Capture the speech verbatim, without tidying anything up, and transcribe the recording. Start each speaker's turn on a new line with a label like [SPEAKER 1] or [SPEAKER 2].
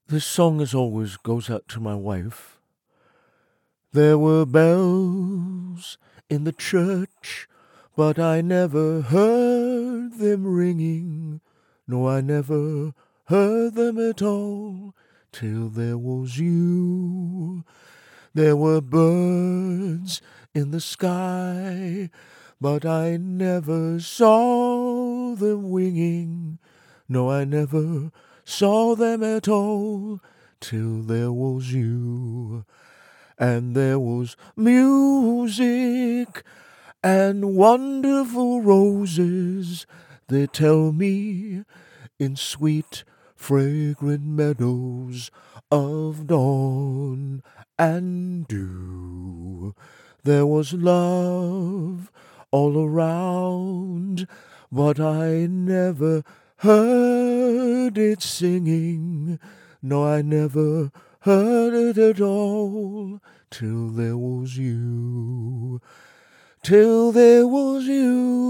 [SPEAKER 1] This song as always goes out to my wife. There were bells in the church, but I never heard them ringing. No, I never heard them at all till there was you. There were birds in the sky, but I never saw them winging. No, I never saw them at all till there was you. And there was music and wonderful roses, they tell me, in sweet fragrant meadows of dawn and dew. There was love all around, but I never heard it singing. No, I never heard it at all till there was you. Till there was you.